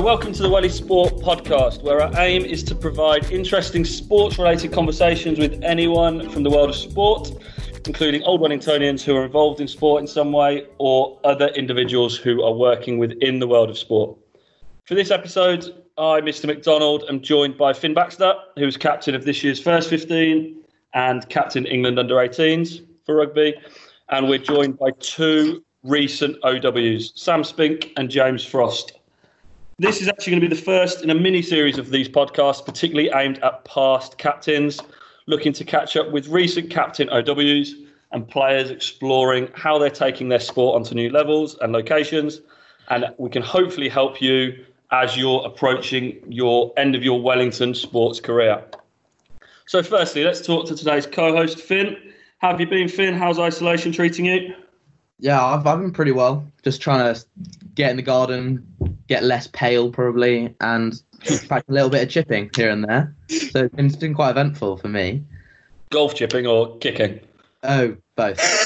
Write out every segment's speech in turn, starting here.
welcome to the Welly Sport podcast, where our aim is to provide interesting sports-related conversations with anyone from the world of sport, including old Wellingtonians who are involved in sport in some way or other individuals who are working within the world of sport. For this episode, I, Mr. McDonald, am joined by Finn Baxter, who is captain of this year's First 15 and captain England under-18s for rugby. And we're joined by two recent OWs, Sam Spink and James Frost. This is actually going to be the first in a mini-series of these podcasts, particularly aimed at past captains, looking to catch up with recent captain OWs and players exploring how they're taking their sport onto new levels and locations. And we can hopefully help you as you're approaching your end of your Wellington sports career. So firstly, let's talk to today's co-host, Finn. How have you been, Finn? How's isolation treating you? Yeah, I've been pretty well. Just trying to get in the garden, get less pale probably, and practice a little bit of chipping here and there. So it's been quite eventful for me. Golf chipping or kicking? Oh, both.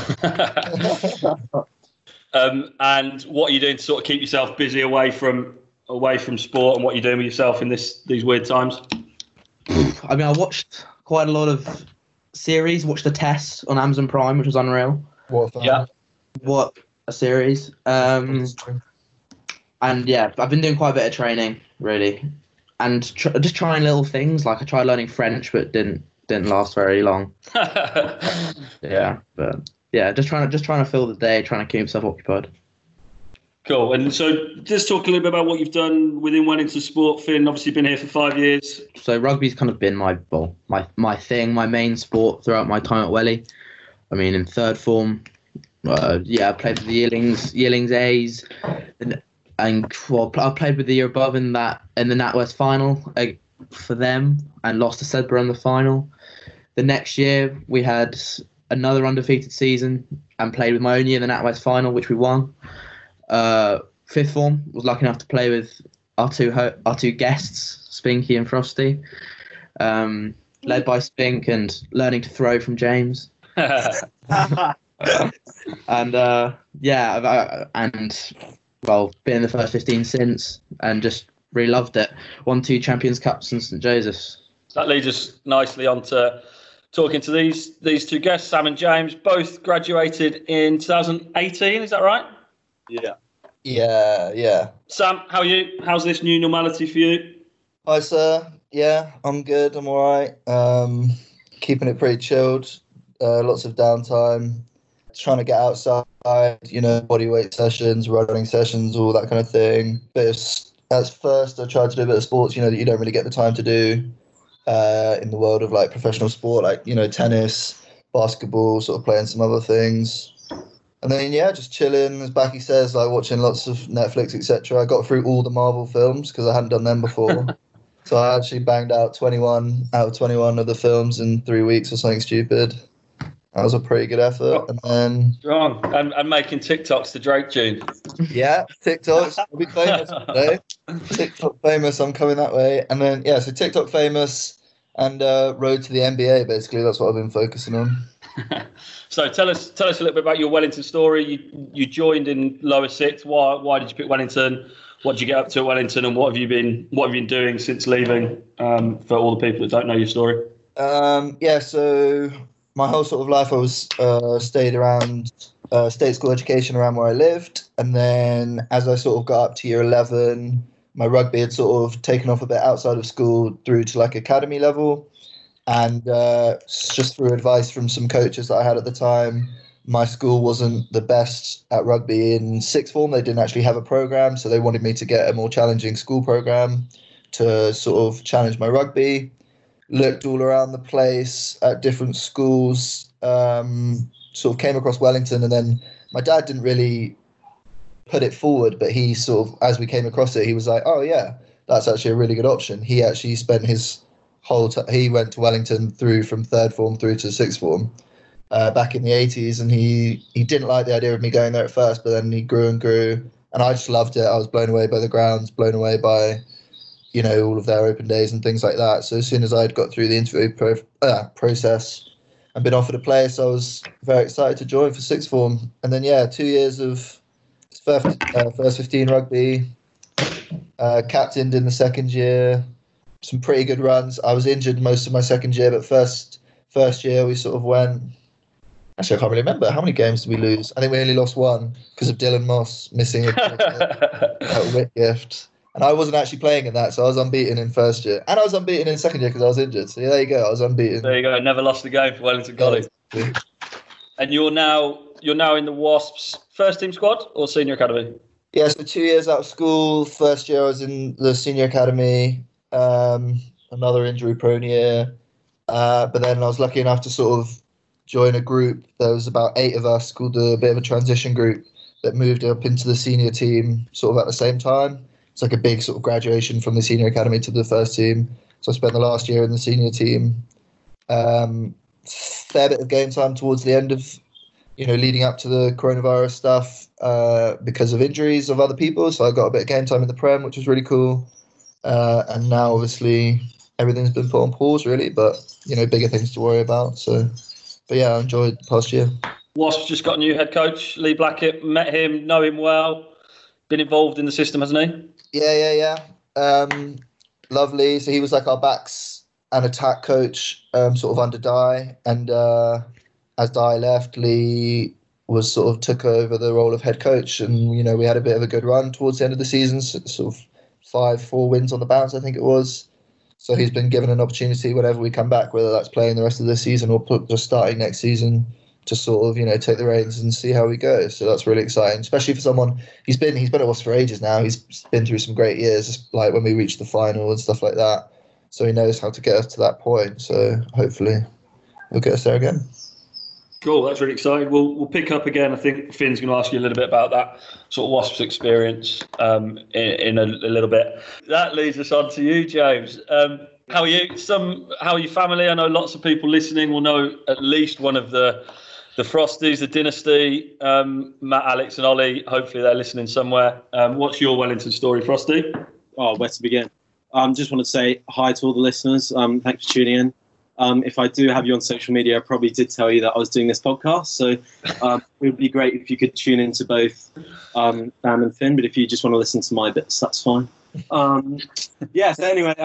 And what are you doing to sort of keep yourself busy away from sport, and what are you doing with yourself in these weird times? I mean, I watched quite a lot of series. Watched The Test on Amazon Prime, which was unreal. What a series. And yeah, I've been doing quite a bit of training, really, and just trying little things. Like I tried learning French, but didn't last very long. Yeah, but yeah, just trying to fill the day, trying to keep myself occupied. Cool. And so just talk a little bit about what you've done within Wellington Sport, Finn. Obviously been here for 5 years. So rugby's kind of been my thing, my main sport throughout my time at Welly. I mean, in third form, I played with the Yearlings A's, and I played with the year above in the NatWest final for them, and lost to Sedbergh in the final. The next year we had another undefeated season and played with my own year in the NatWest final, which we won. Fifth form, was lucky enough to play with our two guests, Spinky and Frosty, led by Spink and learning to throw from James. And been in the First 15 since, and just really loved it. Won 2 Champions Cups in St Joseph's. That leads us nicely on to talking to these two guests, Sam and James. Both graduated in 2018, is that right? Yeah. Sam, how are you? How's this new normality for you? Hi, sir. Yeah, I'm good. I'm all right. Keeping it pretty chilled. Lots of downtime. Trying to get outside, body weight sessions, running sessions, all that kind of thing. But at first, I tried to do a bit of sports, that you don't really get the time to do in the world of like professional sport, like, tennis, basketball, sort of playing some other things. And then, just chilling, as Backy says, like watching lots of Netflix, etc. I got through all the Marvel films because I hadn't done them before. So I actually banged out 21 out of 21 of the films in 3 weeks or something stupid. That was a pretty good effort. And then strong. And making TikToks to Drake tune. Yeah, TikToks. I'll be famous today. TikTok famous, I'm coming that way. And then, so TikTok famous and road to the NBA, basically. That's what I've been focusing on. So tell us a little bit about your Wellington story. You joined in lower sixth. Why did you pick Wellington? What did you get up to at Wellington, and what have you been doing since leaving? For all the people that don't know your story. So my whole sort of life, I was stayed around state school education around where I lived, and then as I sort of got up to year 11, my rugby had sort of taken off a bit outside of school through to like academy level. And just through advice from some coaches that I had at the time, my school wasn't the best at rugby in sixth form. They didn't actually have a program, so they wanted me to get a more challenging school program to sort of challenge my rugby. Looked all around the place at different schools, sort of came across Wellington, and then my dad didn't really put it forward, but he sort of, as we came across it, he was like, oh yeah, that's actually a really good option. He actually spent his he went to Wellington from third form through to sixth form back in the 80s, and he didn't like the idea of me going there at first, but then he grew and grew, and I just loved it. I was blown away by the grounds, blown away by all of their open days and things like that. So as soon as I'd got through the interview process and been offered a place, I was very excited to join for sixth form. And then 2 years of first 15 rugby, Captained in the second year. Some pretty good runs. I was injured most of my second year, but first year we sort of went. Actually, I can't really remember. How many games did we lose? I think we only lost one because of Dylan Moss missing a whip gift. And I wasn't actually playing in that, so I was unbeaten in first year. And I was unbeaten in second year because I was injured. So there you go, I was unbeaten. There you go, never lost a game for Wellington College. And you're now in the Wasps first team squad or senior academy? Yeah, so 2 years out of school. First year I was in the senior academy. Another injury-prone year. But then I was lucky enough to sort of join a group. There was about 8 of us called a bit of a transition group that moved up into the senior team sort of at the same time. It's like a big sort of graduation from the senior academy to the first team. So I spent the last year in the senior team. Fair bit of game time towards the end of, leading up to the coronavirus stuff because of injuries of other people. So I got a bit of game time in the Prem, which was really cool. And now obviously everything's been put on pause really, but bigger things to worry about. So, but yeah, I enjoyed the past year. Wasps just got a new head coach, Lee Blackett. Met him, know him well. Been involved in the system, hasn't he? Yeah. Lovely. So he was like our backs and attack coach, sort of under Dye. And as Dye left, Lee was sort of took over the role of head coach. And, we had a bit of a good run towards the end of the season, sort of 5-4 wins on the bounce, I think it was. So he's been given an opportunity whenever we come back, whether that's playing the rest of the season or just starting next season, to sort of, take the reins and see how we go. So that's really exciting, especially for someone, he's been at us for ages now. He's been through some great years, like when we reached the final and stuff like that. So he knows how to get us to that point. So hopefully he'll get us there again. Cool, that's really exciting. We'll pick up again. I think Finn's going to ask you a little bit about that sort of Wasps experience in a little bit. That leads us on to you, James. How are you? How are your family? I know lots of people listening will know at least one of the Frosties, the Dynasty, Matt, Alex and Ollie. Hopefully they're listening somewhere. What's your Wellington story, Frosty? Oh, where to begin? Just want to say hi to all the listeners. Thanks for tuning in. If I do have you on social media, I probably did tell you that I was doing this podcast. So it would be great if you could tune into both Sam and Finn. But if you just want to listen to my bits, that's fine. So anyway,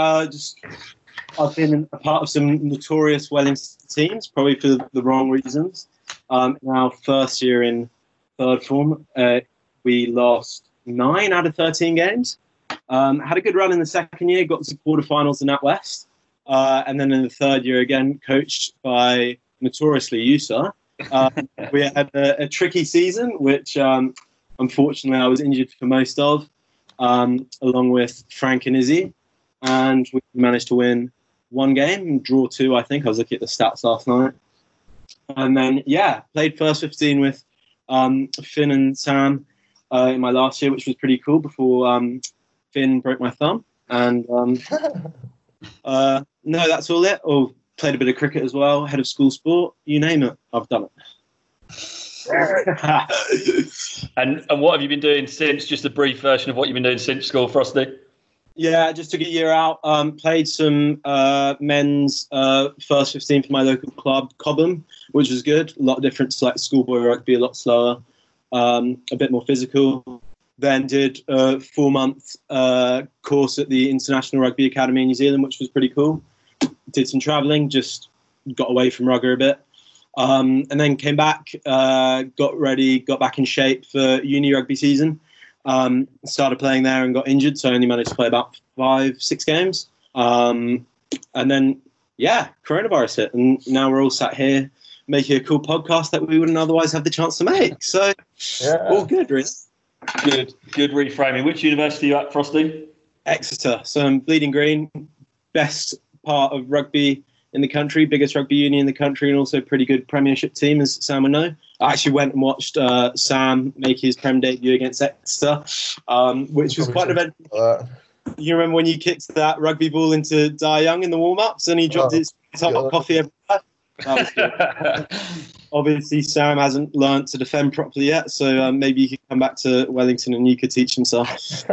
I've been a part of some notorious Wellington teams, probably for the wrong reasons. Now, first year in third form, we lost 9 out of 13 games. Had a good run in the second year, got to quarterfinals in NatWest. And then in the third year, again, coached by notoriously Yusa, we had a tricky season, which unfortunately I was injured for most of, along with Frank and Izzy. And we managed to win 1 game, draw 2, I think. I was looking at the stats last night. And then, played first 15 with Finn and Sam in my last year, which was pretty cool, before Finn broke my thumb. And no, that's all it. Oh, played a bit of cricket as well, head of school sport, you name it, I've done it. And what have you been doing since? Just a brief version of what you've been doing since school, Frosty. Yeah, just took a year out. Played some men's first 15 for my local club, Cobham, which was good. A lot different to like schoolboy rugby, a lot slower, a bit more physical. Then did a 4-month course at the International Rugby Academy in New Zealand, which was pretty cool. Did some travelling, just got away from rugby a bit. And then came back, got ready, got back in shape for uni rugby season. Started playing there and got injured, so I only managed to play about 5-6 games. And then, coronavirus hit, and now we're all sat here making a cool podcast that we wouldn't otherwise have the chance to make. So, all good, really. Good reframing. Which university are you at, Frosty? Exeter. So I'm Bleeding Green, best part of rugby in the country, biggest rugby union in the country, and also pretty good Premiership team, as Sam would know. I actually went and watched Sam make his Prem debut against Exeter, which was quite an event. You remember when you kicked that rugby ball into Dai Young in the warm-ups and he dropped his hot coffee everywhere? That was good. Obviously, Sam hasn't learnt to defend properly yet, so maybe he could come back to Wellington and you could teach himself.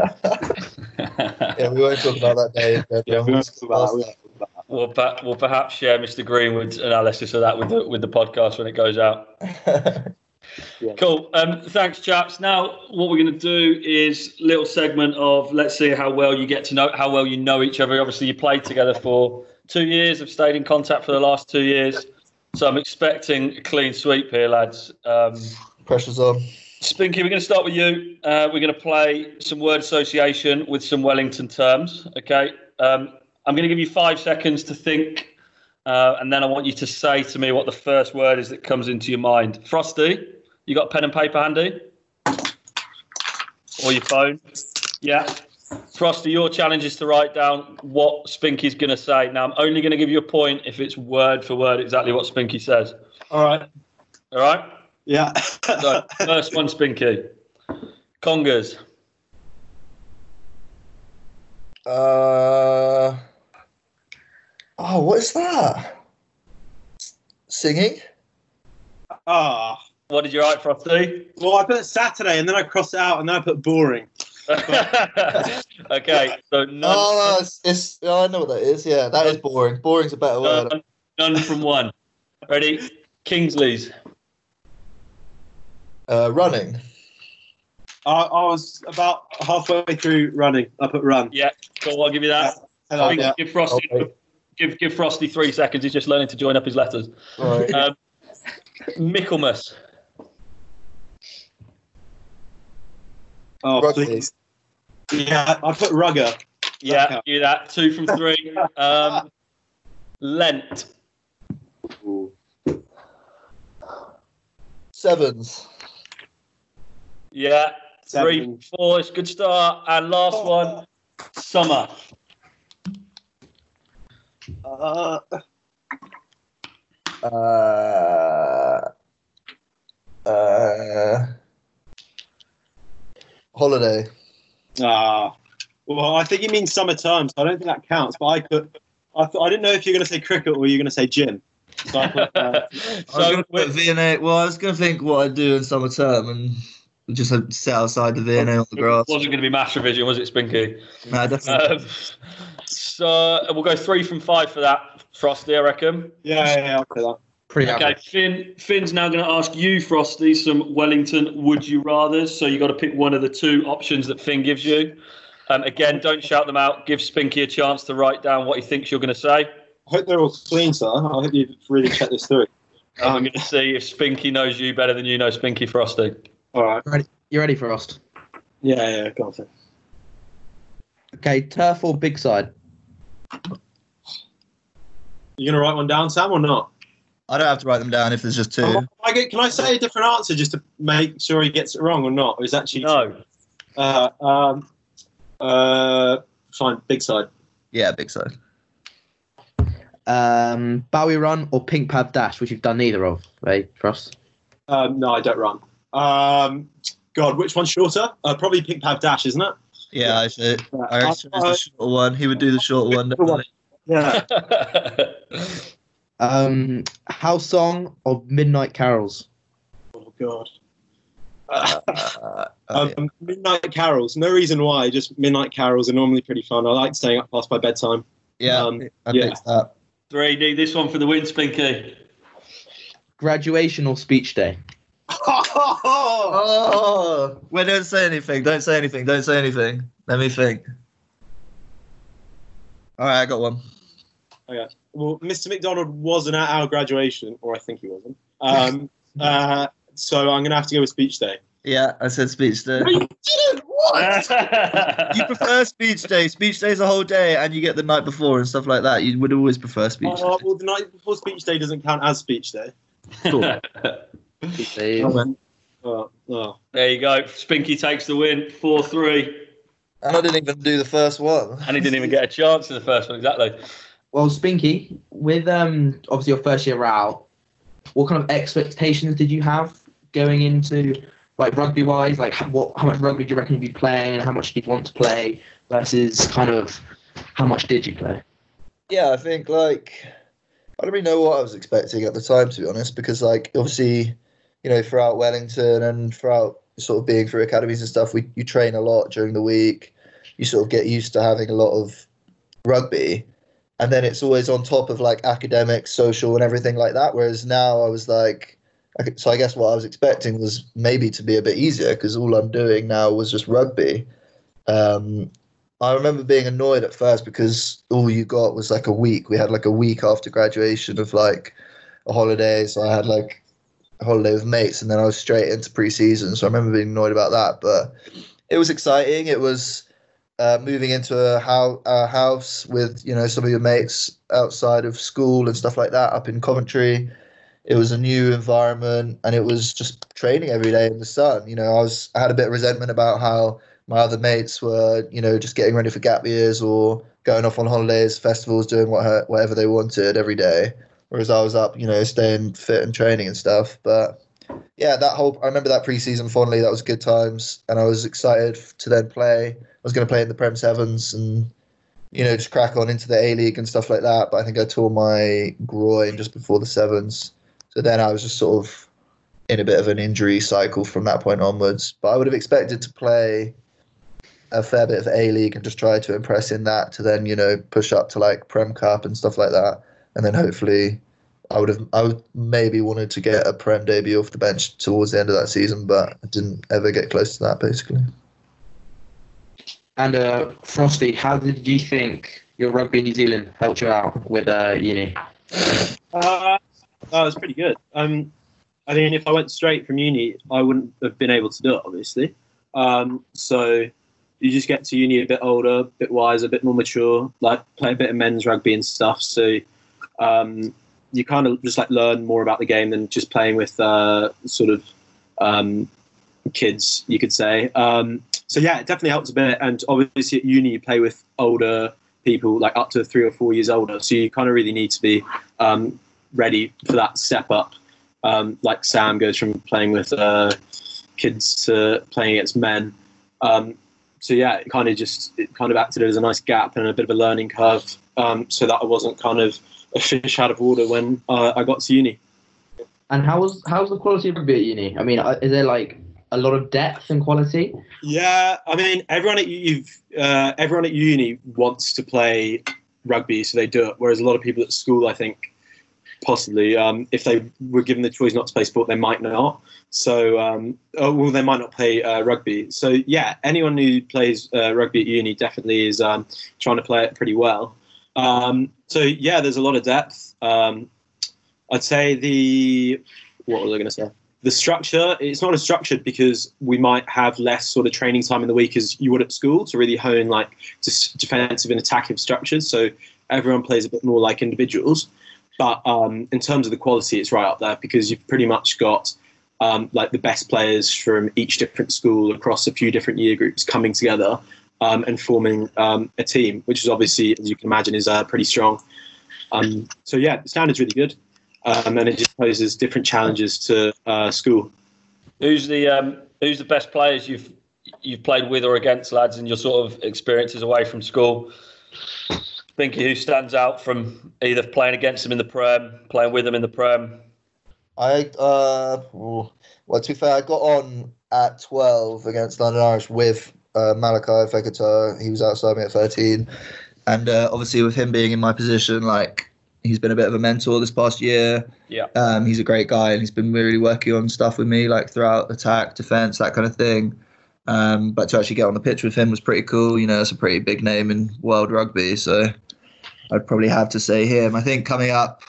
Yeah, we won't talk about that day. Yeah, we won't talk about that. We'll perhaps share Mr. Greenwood's analysis of that with the podcast when it goes out. Yeah. Cool. Thanks, chaps. Now, what we're going to do is a little segment of let's see how well you know each other. Obviously, you played together for 2 years. Have stayed in contact for the last 2 years. So I'm expecting a clean sweep here, lads. Pressure's on. Spinky, we're going to start with you. We're going to play some word association with some Wellington terms. Okay. I'm going to give you 5 seconds to think. And then I want you to say to me what the first word is that comes into your mind. Frosty, you got pen and paper handy? Or your phone? Yeah. Frosty, your challenge is to write down what Spinky's going to say. Now, I'm only going to give you a point if it's word for word exactly what Spinky says. All right. All right? Yeah. So, first one, Spinky. Congas. What is that? Singing? Ah. What did you write, Frosty? Well, I put Saturday and then I crossed it out and then I put boring. Okay, so none. I know what that is. Yeah, that is boring. Boring's a better word. None from one. Ready? Kingsley's. Running. I was about halfway through running. I put run. Yeah, cool. I'll give you that. Yeah. Give Frosty. Okay. Give Frosty 3 seconds. He's just learning to join up his letters. All right. Michaelmas. Oh, Rugby. please. Yeah, I put rugger. Yeah, do that. 2 from 3. Lent. Ooh. Sevens. Yeah. 3 Seven. from 4. It's a good start. And last one, summer. Holiday. Well, I think you mean summer term, so I don't think that counts. But I didn't know if you were going to say cricket or you were going to say gym. So I put, So V&A. Well, I was going to think what I'd do in summer term and just sit outside the V&A on the grass. It wasn't going to be match revision, was it, Spinky? No, definitely. So we'll go 3 from 5 for that, Frosty, I reckon. yeah, I'll say that. Pretty Okay, average. Finn's now going to ask you, Frosty, some Wellington would you rathers. So you've got to pick one of the 2 options that Finn gives you. Again, don't shout them out. Give Spinky a chance to write down what he thinks you're going to say. I hope they're all clean, sir. I hope you've really checked this through. And we're going to see if Spinky knows you better than you know Spinky, Frosty. All right. You ready, Frost? Yeah, go on, sir. Okay, turf or big side? You going to write one down, Sam, or not? I don't have to write them down if there's just 2. Can I say a different answer just to make sure he gets it wrong or not? Or is that cheating? No. Fine, big side. Yeah, big side. Bowie run or pink pad dash, which you've done neither of, right, Frost? No, I don't run. God, which one's shorter? Probably pink pad dash, isn't it? Yeah, I should. I reckon it's the short one. He would do the short one, definitely. Yeah. House song or midnight carols? Oh God. Yeah. Midnight carols. No reason why. Just midnight carols are normally pretty fun. I like staying up past my bedtime. Yeah, I yeah. picked that. 3, need this one for the win, Spinky. Graduation or speech day? Oh, well, don't say anything. Don't say anything. Don't say anything. Let me think. All right, I got one. Okay. Well, Mr. McDonald wasn't at our graduation, or I think he wasn't. So I'm going to have to go with speech day. Yeah, I said speech day. No, you didn't. What? You prefer speech day. Speech day's a whole day, and you get the night before and stuff like that. You would always prefer speech day. Well, the night before speech day doesn't count as speech day. Cool. There you go. Spinky takes the win, 4-3. And I didn't even do the first one. And he didn't even get a chance in the first one, exactly. Well, Spinky, with obviously your first year out, what kind of expectations did you have going into, like, rugby-wise? Like, how much rugby do you reckon you'd be playing? How much did you want to play versus kind of how much did you play? Yeah, I think, like, I don't really know what I was expecting at the time, to be honest, because, like, obviously, you know, throughout Wellington and throughout sort of being through academies and stuff, you train a lot during the week. You sort of get used to having a lot of rugby. And then it's always on top of, like, academics, social, and everything like that. Whereas now I was like, So I guess what I was expecting was maybe to be a bit easier because all I'm doing now was just rugby. I remember being annoyed at first because all you got was like a week. We had like a week after graduation of like a holiday. So I had like a holiday with mates and then I was straight into pre-season. So I remember being annoyed about that, but it was exciting. It was moving into a house with, you know, some of your mates outside of school and stuff like that up in Coventry. It was a new environment and it was just training every day in the sun. You know, I had a bit of resentment about how my other mates were, you know, just getting ready for gap years or going off on holidays, festivals, doing whatever they wanted every day. Whereas I was up, you know, staying fit and training and stuff. But yeah, I remember that pre-season fondly. That was good times. And I was excited to then play. I was going to play in the Prem Sevens and, you know, just crack on into the A-League and stuff like that. But I think I tore my groin just before the Sevens. So then I was just sort of in a bit of an injury cycle from that point onwards. But I would have expected to play a fair bit of A-League and just try to impress in that to then, you know, push up to like Prem Cup and stuff like that. And then hopefully I would maybe wanted to get a Prem debut off the bench towards the end of that season, but I didn't ever get close to that basically. And Frosty, how did you think your Rugby New Zealand helped you out with uni? It was pretty good. I mean, if I went straight from uni, I wouldn't have been able to do it, obviously. So you just get to uni a bit older, a bit wiser, a bit more mature, like play a bit of men's rugby and stuff. So you kind of just like learn more about the game than just playing with sort of kids, you could say. So yeah, it definitely helps a bit. And obviously at uni, you play with older people, like up to 3 or 4 years older. So you kind of really need to be ready for that step up. Like Sam goes from playing with kids to playing against men. So yeah, it kind of acted as a nice gap and a bit of a learning curve, so that I wasn't kind of a fish out of water when I got to uni. And how's the quality of rugby at uni? I mean, is there like a lot of depth and quality? Yeah, I mean, everyone at uni wants to play rugby, so they do it. Whereas a lot of people at school, I think, possibly, if they were given the choice not to play sport, they might not. So, they might not play rugby. So, yeah, anyone who plays rugby at uni definitely is trying to play it pretty well. So, yeah, there's a lot of depth. I'd say what was I going to say? The structure, it's not as structured because we might have less sort of training time in the week as you would at school to really hone like just defensive and attacking structures. So everyone plays a bit more like individuals. But in terms of the quality, it's right up there because you've pretty much got like the best players from each different school across a few different year groups coming together and forming a team, which is obviously, as you can imagine, is pretty strong. So yeah, the standard's really good, and it just poses different challenges to school. Who's the best players you've played with or against, lads, in your sort of experiences away from school? Binky, who stands out from either playing against them in the Prem, playing with them in the Prem? To be fair, I got on at 12 against London Irish with Malachi Fekete. He was outside me at 13. And obviously with him being in my position, like, he's been a bit of a mentor this past year. Yeah. He's a great guy and he's been really working on stuff with me, like throughout attack, defence, that kind of thing. But to actually get on the pitch with him was pretty cool. You know, it's a pretty big name in world rugby, so I'd probably have to say him. I think coming up,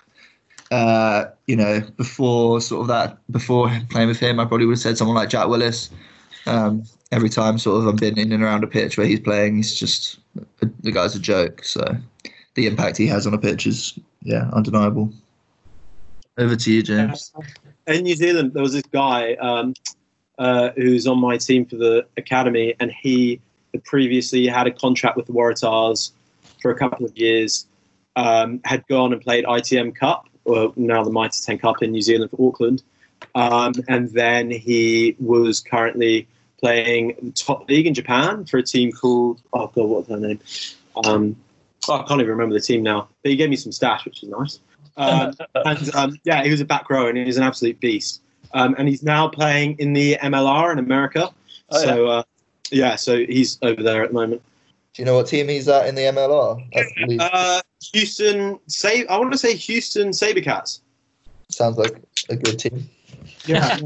before playing with him, I probably would have said someone like Jack Willis. Every time sort of I've been in and around a pitch where he's playing, the guy's a joke. So the impact he has on a pitch is, undeniable. Over to you, James. In New Zealand, there was this guy who's on my team for the academy, and he had previously had a contract with the Waratahs for a couple of years, had gone and played ITM Cup, or now the Mitre 10 Cup in New Zealand for Auckland. And then he was currently playing top league in Japan for a team called, what's her name? I can't even remember the team now. But he gave me some stash, which is nice. He was a back row and he was an absolute beast. And he's now playing in the MLR in America. So he's over there at the moment. Do you know what team he's at in the MLR? Houston. I want to say Houston Sabercats. Sounds like a good team. Yeah.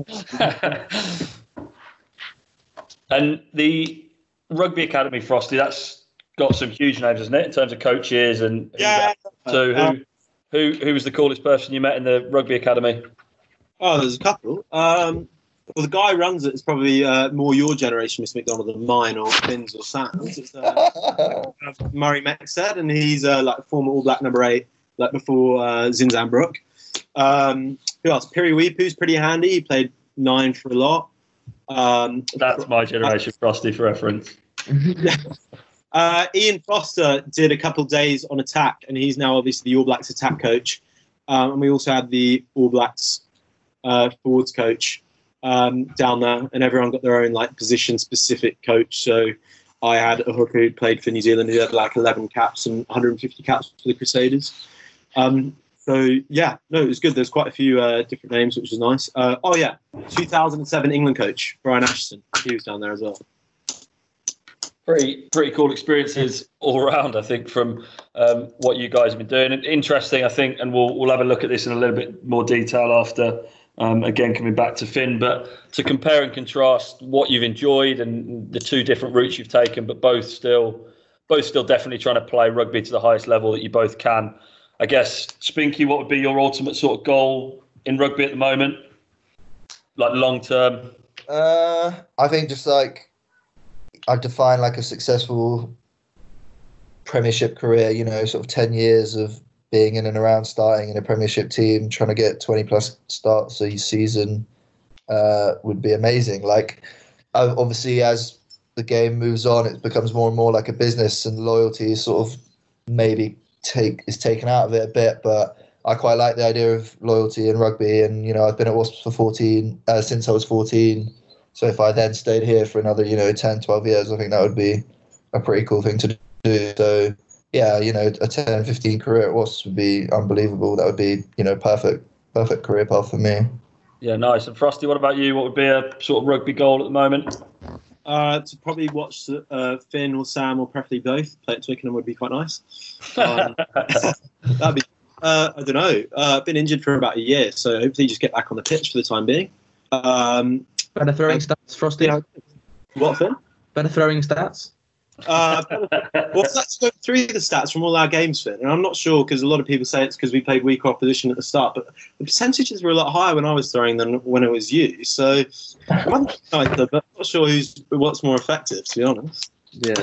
And the Rugby Academy, Frosty, that's got some huge names, hasn't it, in terms of coaches and Yeah. So who was the coolest person you met in the Rugby Academy? Oh, there's a couple. Well, the guy who runs it is probably more your generation, Mr. McDonald, than mine or Finn's or Sam's. It's Murray Mexed, and he's like former All Black number 8, like before Zinzanbrook. Who else? Piri Weepu's pretty handy. He played 9 for a lot. That's my generation, Frosty, for reference. Ian Foster did a couple of days on attack, and he's now obviously the All Blacks attack coach. And we also had the All Blacks forwards coach down there, and everyone got their own like position-specific coach. So I had a hooker who played for New Zealand who had like 11 caps and 150 caps for the Crusaders. So yeah, no, it was good. There's quite a few different names, which was nice. 2007 England coach Brian Ashton, he was down there as well. Pretty cool experiences all around, I think, from what you guys have been doing. And interesting, I think, and we'll have a look at this in a little bit more detail after, again, coming back to Finn. But to compare and contrast what you've enjoyed and the two different routes you've taken, but both still definitely trying to play rugby to the highest level that you both can. I guess, Spinky, what would be your ultimate sort of goal in rugby at the moment, like long term? I think just like I'd define like a successful Premiership career, you know, sort of 10 years of being in and around, starting in a Premiership team, trying to get 20 plus starts a season would be amazing. Like, obviously, as the game moves on, it becomes more and more like a business, and loyalty is sort of maybe is taken out of it a bit. But I quite like the idea of loyalty in rugby, and you know, I've been at Wasps for since I was 14. So if I then stayed here for another, 10, 12 years, I think that would be a pretty cool thing to do. So yeah, a 10, 15 career at Wasps would be unbelievable. That would be, perfect career path for me. Yeah, nice. And Frosty, what about you? What would be a sort of rugby goal at the moment? To probably watch Finn or Sam, or preferably both, play at Twickenham would be quite nice. That'd be, I don't know. I've been injured for about a year, so hopefully just get back on the pitch for the time being. Better throwing stats, Frosty? What, Finn? Better throwing stats? Well, let's go through the stats from all our games, Finn. And I'm not sure, because a lot of people say it's because we played weaker opposition at the start, but the percentages were a lot higher when I was throwing than when it was you. So I'm not sure what's more effective, to be honest. Yeah.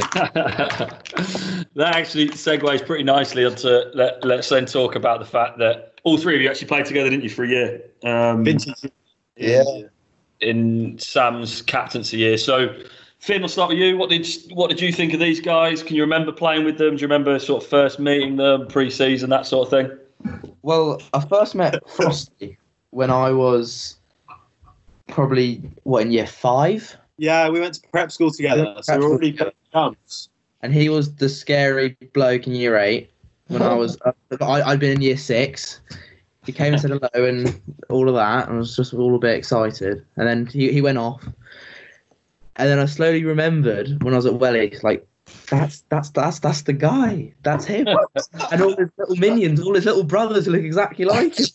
That actually segues pretty nicely onto let's then talk about the fact that all three of you actually played together, didn't you, for a year? Yeah. In Sam's captaincy year. So, Finn, I'll start with you. What did you think of these guys? Can you remember playing with them? Do you remember sort of first meeting them, pre-season, that sort of thing? Well, I first met Frosty when I was probably, in year 5? Yeah, we went to prep school together, so we were already chums. And he was the scary bloke in year 8 when I was, I'd been in year 6. He came and said hello and all of that, and I was just all a bit excited. And then he went off. And then I slowly remembered when I was at Welly, like, that's the guy. That's him. And all his little minions, all his little brothers look exactly like him.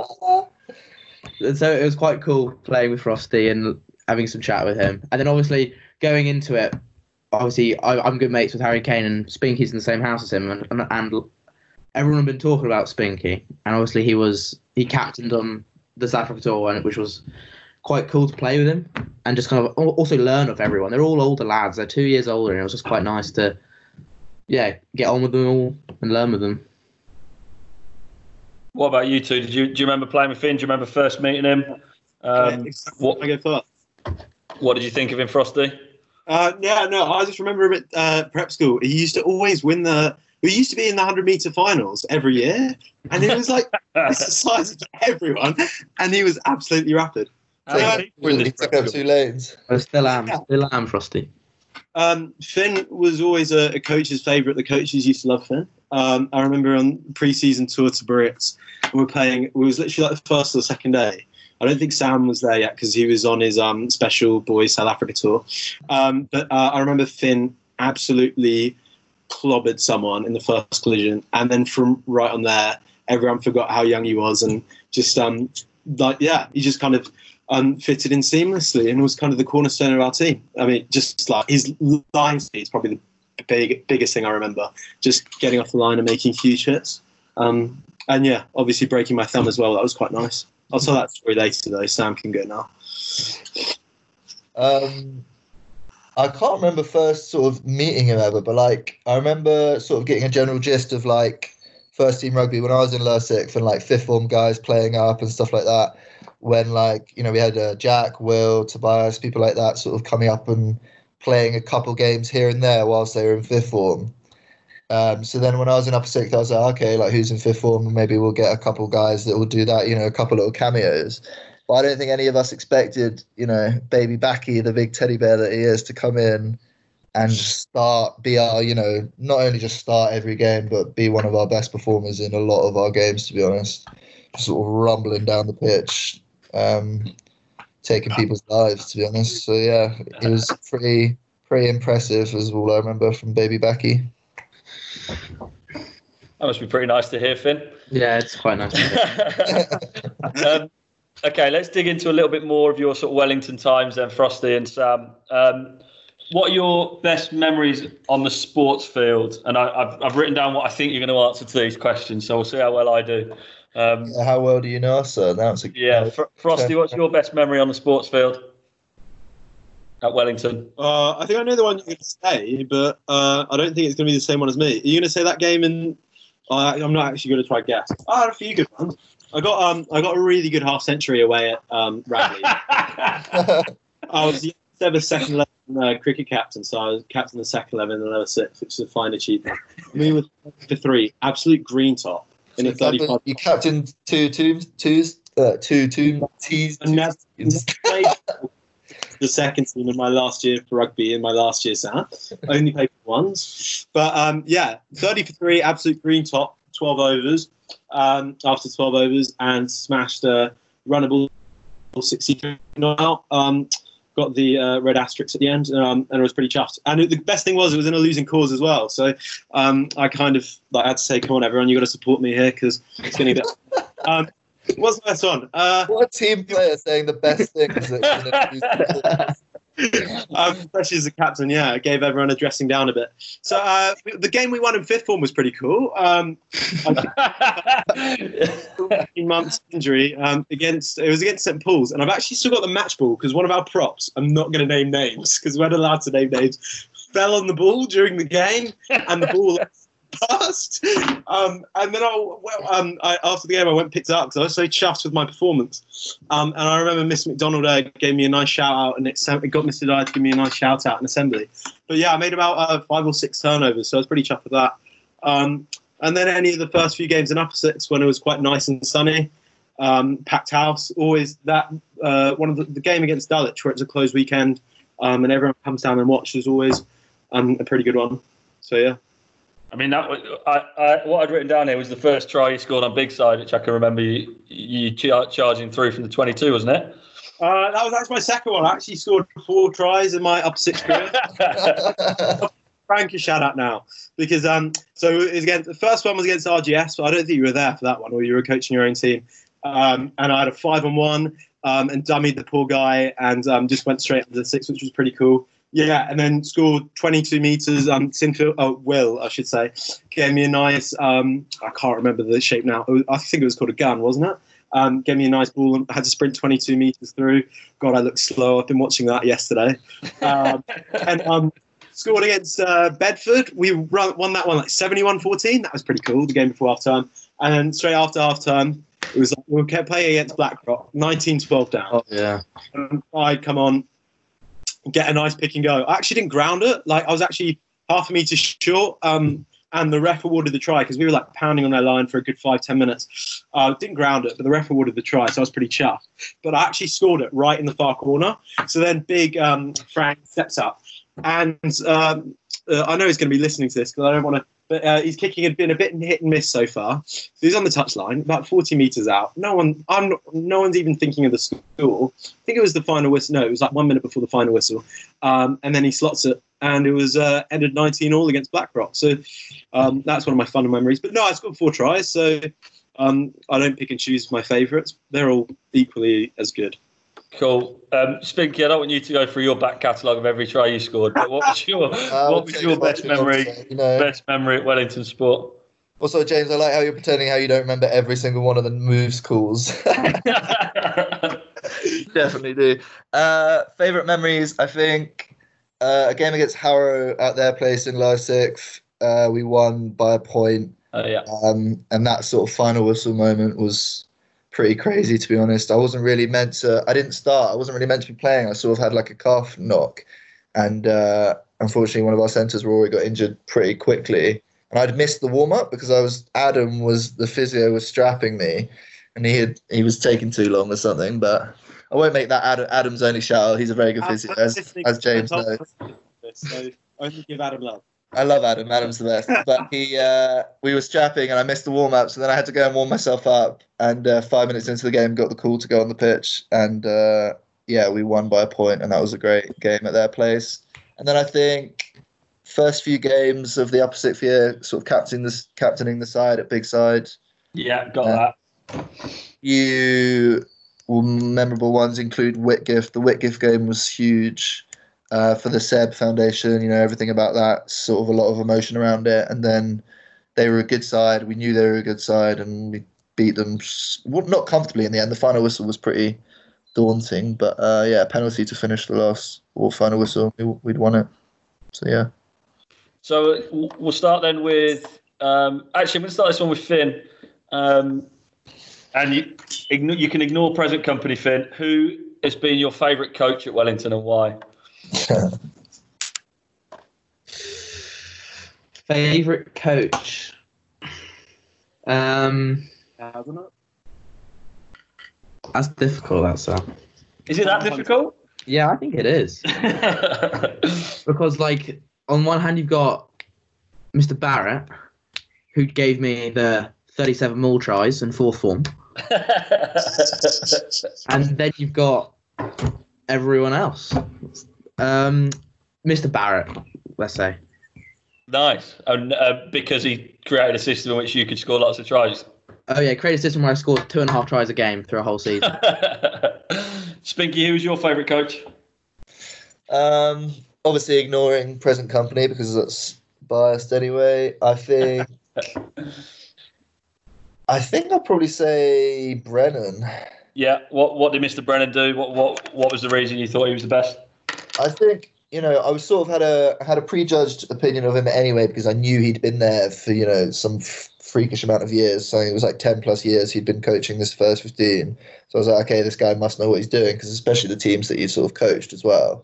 And so it was quite cool playing with Frosty and having some chat with him. And then obviously going into it, I'm good mates with Harry Kane, and Spinky's in the same house as him, and everyone had been talking about Spinky, and obviously he captained on the South Africa tour, which was quite cool to play with him and just kind of also learn off everyone. They're all older lads. They're 2 years older, and it was just quite nice to, get on with them all and learn with them. What about you two? Do you remember playing with Finn? Do you remember first meeting him? What? I go first. What did you think of him, Frosty? I just remember him at prep school. He used to always win we used to be in the 100-meter finals every year, and he was like the size of everyone, and he was absolutely rapid. He took up 2 lanes. I still am, Frosty. Finn was always a coach's favourite. The coaches used to love Finn. I remember on pre-season tour to Brits, we were playing. It was literally like the first or the second day. I don't think Sam was there yet because he was on his special boys South Africa tour. But I remember Finn absolutely clobbered someone in the first collision, and then from right on there, everyone forgot how young he was and just he just kind of fitted in seamlessly and was kind of the cornerstone of our team. I mean, just like his line speed is probably the biggest thing I remember. Just getting off the line and making huge hits. And yeah, obviously breaking my thumb as well. That was quite nice. I'll tell that story later though. Sam can go now. I can't remember first sort of meeting him ever, but like I remember sort of getting a general gist of like first team rugby when I was in lower sixth and like fifth form guys playing up and stuff like that. When like, you know, we had Jack, Will, Tobias, people like that sort of coming up and playing a couple games here and there whilst they were in fifth form. So then when I was in upper sixth, I was like, okay, like who's in fifth form? Maybe we'll get a couple guys that will do that, you know, a couple little cameos. But I don't think any of us expected, you know, baby Backy, the big teddy bear that he is, to come in and be our, you know, not only just start every game, but be one of our best performers in a lot of our games, to be honest. Sort of rumbling down the pitch, taking people's lives, to be honest. So yeah, it was pretty impressive, is all I remember from baby Backy. That must be pretty nice to hear, Finn. Yeah, it's quite nice. Okay, let's dig into a little bit more of your sort of Wellington times then, Frosty and Sam. What are your best memories on the sports field? And I've written down what I think you're going to answer to these questions, so we'll see how well I do. How well do you know us, sir? Frosty, what's your best memory on the sports field at Wellington? I think I know the one you're going to say, but I don't think it's going to be the same one as me. Are you going to say that game? And I'm not actually going to try to guess. I had a few good ones. I got a really good half century away at Radley. I was the ever second 11 cricket captain, so I was captain of the second 11 in the lower six, which is a fine achievement. We were for 3, absolute green top in a 35. You captained two teams. The second team in my last year for rugby in my last year, Sam. Only played once, but 30 for 3, absolute green top, 12 overs. After 12 overs and smashed a runnable 63 out. Got the red asterisk at the end, and I was pretty chuffed. And the best thing was it was in a losing cause as well. So I kind of had to say, come on, everyone, you got to support me here because it's going to get... What's the best one? What a team player saying the best thing is that especially as a captain, yeah, it gave everyone a dressing down a bit. So the game we won in fifth form was pretty cool. 18 months injury against St Paul's, and I've actually still got the match ball because one of our props, I'm not going to name names because we're not allowed to name names, fell on the ball during the game and the ball passed. And then after the game I went and picked it up because I was so chuffed with my performance. And I remember Miss McDonald gave me a nice shout out, and it got Mr. Dyer to give me a nice shout out in assembly. But yeah, I made about 5 or 6 turnovers, so I was pretty chuffed with that. And then any of the first few games in upper six when it was quite nice and sunny, packed house, always that one of the game against Dulwich where it's a closed weekend and everyone comes down and watches was always a pretty good one. So yeah. I mean, what I'd written down here was the first try you scored on Big Side, which I can remember you charging through from the 22, wasn't it? That was actually my second one. I actually scored 4 tries in my upper six career. Frank, a shout out now because so it was the first one was against RGS, but I don't think you were there for that one, or you were coaching your own team. And I had a 5-on-1 and dummied the poor guy and just went straight into the 6, which was pretty cool. Yeah, and then scored 22 metres. Will, I should say, gave me a nice, I can't remember the shape now. I think it was called a gun, wasn't it? Gave me a nice ball and had to sprint 22 metres through. God, I look slow. I've been watching that yesterday. And scored against Bedford. We won that one like 71-14. That was pretty cool, the game before half-time. And then straight after half-time, it was like we kept playing against Blackrock, 19-12 down. Oh, yeah. I'd come on, get a nice pick and go. I actually didn't ground it. Like I was actually half a metre short, and the ref awarded the try because we were like pounding on their line for a good 5-10 minutes. Didn't ground it, but the ref awarded the try, so I was pretty chuffed. But I actually scored it right in the far corner. So then big Frank steps up, and I know he's going to be listening to this because I don't want to. But his kicking had been a bit hit and miss so far. So he's on the touchline, about 40 metres out. No one's even thinking of the score. I think it was the final whistle. No, it was like 1 minute before the final whistle. And then he slots it, and it was ended 19-all against Blackrock. So that's one of my fun memories. But no, I scored 4 tries. So I don't pick and choose my favourites. They're all equally as good. Cool. Spinky, I don't want you to go through your back catalogue of every try you scored, but what was your best memory at Wellington Sport? Also, James, I like how you're pretending how you don't remember every single one of the moves calls. Definitely do. Favourite memories, I think, a game against Harrow at their place in Live Sixth. We won by a point. Oh, yeah. And that sort of final whistle moment was pretty crazy, to be honest. I wasn't really meant to be playing. I sort of had like a calf knock. And unfortunately, one of our centres, Rory, got injured pretty quickly. And I'd missed the warm-up because the physio was strapping me. And he was taking too long or something. But I won't make that Adam's only shout out. He's a very good physio, as James knows. So only give Adam love. I love Adam. Adam's the best. But we were strapping and I missed the warm-up, so then I had to go and warm myself up. And 5 minutes into the game, got the call to go on the pitch. And we won by a point, and that was a great game at their place. And then I think first few games of the upper sixth year, sort of captaining the side at Big Side. Yeah, got that. Memorable ones include Whitgift. The Whitgift game was huge. For the Seb Foundation, everything about that, sort of a lot of emotion around it. And then they were a good side. We knew they were a good side, and we beat them not comfortably in the end. The final whistle was pretty daunting, but penalty to finish the final whistle. We'd won it. So, yeah. So we'll start then with, actually, I'm going to start this one with Finn. And you can ignore present company, Finn. Who has been your favourite coach at Wellington and why? Favorite coach. That's difficult. Is it that difficult? Yeah, I think it is. Because, like, on one hand, you've got Mr. Barrett, who gave me the 37 Maul tries in fourth form, and then you've got everyone else. Mr. Barrett, let's say. Nice. And because he created a system in which you could score lots of tries. Oh, yeah, created a system where I scored 2.5 tries a game through a whole season. Spinky, who was your favourite coach? Obviously ignoring present company because that's biased anyway. I think I'll probably say Brennan. Yeah. What did Mr. Brennan do? What was the reason you thought he was the best? I think, I was sort of had a prejudged opinion of him anyway because I knew he'd been there for, some freakish amount of years. So it was like 10 plus years he'd been coaching this first 15. So I was like, okay, this guy must know what he's doing, because especially the teams that he'd sort of coached as well.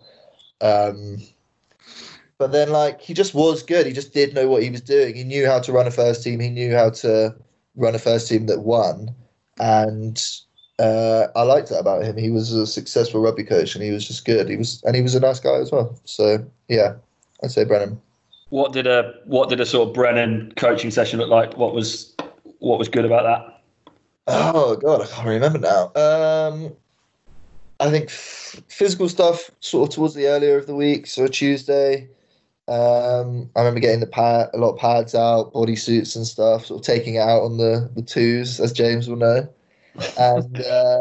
But then, he just was good. He just did know what he was doing. He knew how to run a first team. He knew how to run a first team that won. And I liked that about him. He was a successful rugby coach, and he was just good. He was a nice guy as well. So yeah, I'd say Brennan. What did a sort of Brennan coaching session look like? What was good about that? Oh God, I can't remember now. I think physical stuff sort of towards the earlier of the week, so Tuesday. I remember getting a lot of pads out, bodysuits and stuff, sort of taking it out on the twos, as James will know. And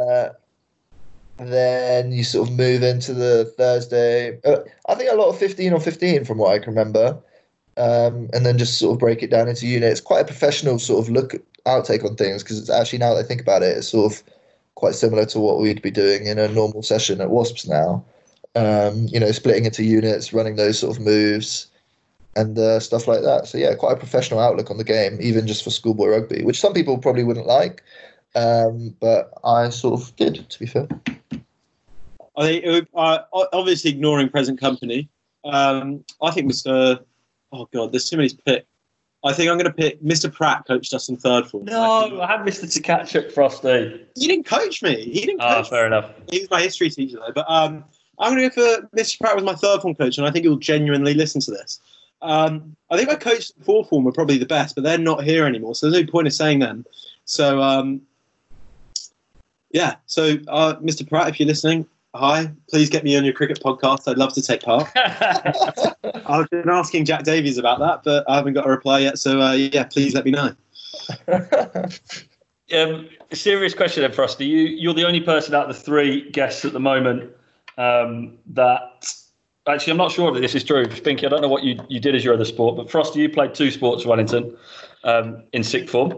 then you sort of move into the Thursday. I think a lot of 15 on 15 from what I can remember. And then just sort of break it down into units. Quite a professional sort of outtake on things, because it's actually, now that I think about it, it's sort of quite similar to what we'd be doing in a normal session at Wasps now. Splitting into units, running those sort of moves and stuff like that. So yeah, quite a professional outlook on the game, even just for schoolboy rugby, which some people probably wouldn't like. But I sort of did, to be fair. I think obviously ignoring present company. I think Mr. Oh God, there's too many to pick. I think I'm going to pick Mr. Pratt. Coached us in third form. No, I had Mr. Tkachuk, Frosty. He didn't coach me. He didn't. Coach fair enough. He was my history teacher though. But I'm going to go for Mr. Pratt was my third form coach, and I think he'll genuinely listen to this. I think my coach in fourth form were probably the best, but they're not here anymore, so there's no point of saying them. So yeah. So Mr. Pratt, if you're listening, hi. Please get me on your cricket podcast. I'd love to take part. I've been asking Jack Davies about that, but I haven't got a reply yet. So yeah, please let me know. A serious question then, Frosty. You're the only person out of the three guests at the moment that. Actually, I'm not sure if this is true. Spinky, I don't know what you did as your other sport, but Frosty, you played two sports for Wellington in sixth form.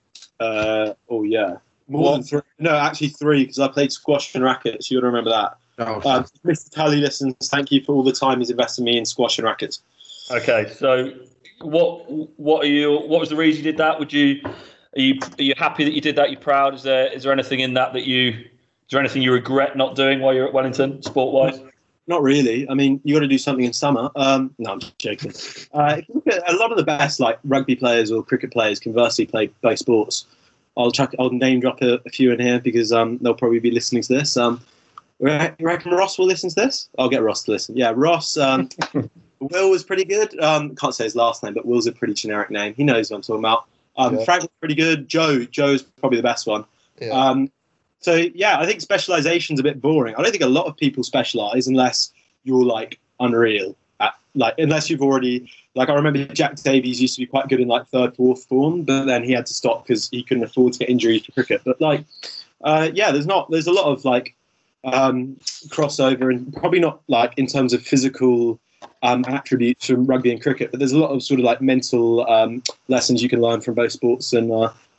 Oh, yeah. More than three. No, actually three, because I played squash and rackets. You'll remember that. Mr. Tully listens. Thank you for all the time he's invested in me in squash and rackets. Okay, so what was the reason you did that? Are you happy that you did that? Are you proud? Is there anything in that is there anything you regret not doing while you're at Wellington, sport-wise? Not really. I mean, you got to do something in summer. No, I'm joking. If you look at a lot of the best, like rugby players or cricket players, conversely play both sports. I'll name drop a few in here because they'll probably be listening to this. You reckon Ross will listen to this? I'll get Ross to listen. Yeah, Ross. Will was pretty good. Can't say his last name, but Will's a pretty generic name. He knows what I'm talking about. Frank was pretty good. Joe's probably the best one. Yeah. So, yeah, I think specialization's a bit boring. I don't think a lot of people specialize unless you're, like, unreal. Unless you've already... Like, I remember Jack Davies used to be quite good in, like, third, fourth form, but then he had to stop because he couldn't afford to get injuries to cricket. But, like, there's a lot of, like, crossover and probably not, like, in terms of physical attributes from rugby and cricket, but there's a lot of sort of, like, mental lessons you can learn from both sports and...